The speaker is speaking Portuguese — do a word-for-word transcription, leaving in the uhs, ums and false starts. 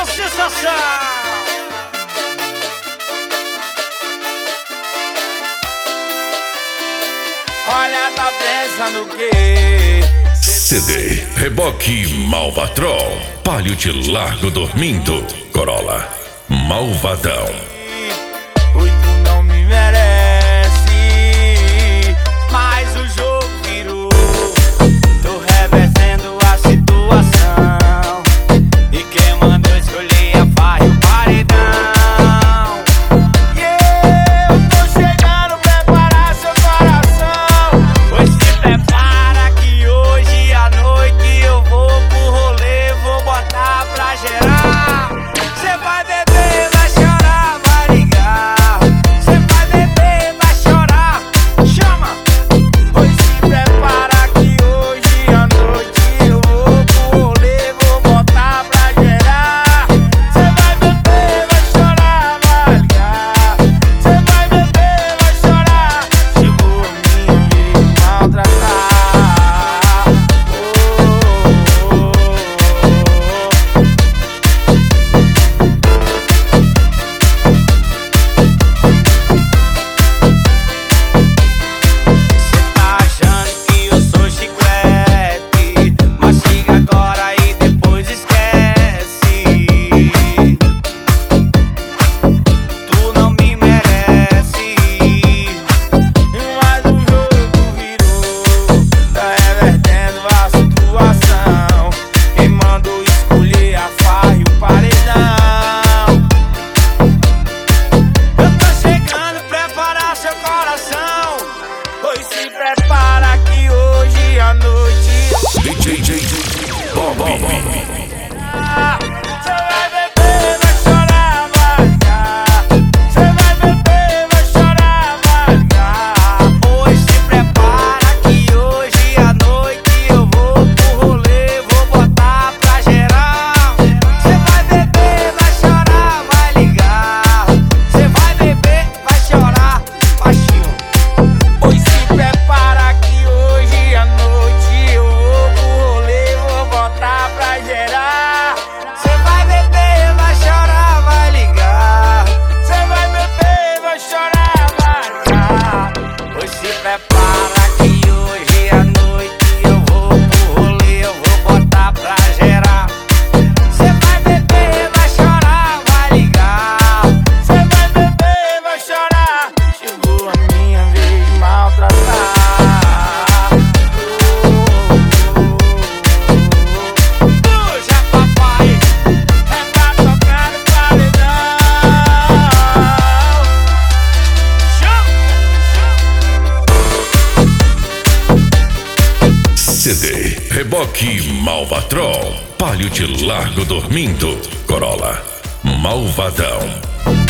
uma sensação. Olha, tá pensando o quê? C D Reboque Malvatrol, Palio de Largo Dormindo, Corolla Malvadão. Oi, tu não me merece, mas o jogo virou. Tô revertendo a situação, e quem mandou escolher a farra e o paredão. E eu tô chegando, preparar seu coração. Pois se prepara que hoje à noite eu vou pro rolê, vou botar pra gerar. Cê vai beber, vai chorar, vai ligar. Cê vai beber, vai chorar, chama. Pois se prepara que hoje à noite eu vou pro rolê, vou botar pra gerar. Cê vai beber, vai chorar, vai ligar. Cê vai beber, vai chorar. Chegou a minha vez de maltratar. Cê tá achando que eu sou chiclete, mastiga agora e depois esquece. Tu não me merece, mas o jogo virou. Tá revertendo a situação, quem mandou escolher a farra e o paredão. Eu tô chegando, preparar seu coração. Pois se prepara que hoje à noite D J J Bob. cê vai beber, vai chorar, vai ligar. Cê vai beber, vai chorar, vai ligar. Pois se prepara que hoje à noite eu vou pro rolê, vou botar pra geral. Cê vai beber, vai chorar, vai ligar. Cê vai beber, vai chorar, baixinho. Pois se prepara que hoje à noite eu vou pro rolê, vou botar pra gerar. Cê vai beber, vai chorar, vai ligar. Cê vai beber, vai chorar, vai ligar. Pois se prepara que hoje à noite eu vou pro rolê, eu vou botar pra gerar. Cê vai beber, vai chorar, vai ligar. Cê vai beber, vai chorar. Chegou a minha vez de maltratar. Puxa, papai, é pra tocar no paredão. Chama! C D Reboque Malvatrol, Palio de Largo Dormindo, Corolla Malvadão.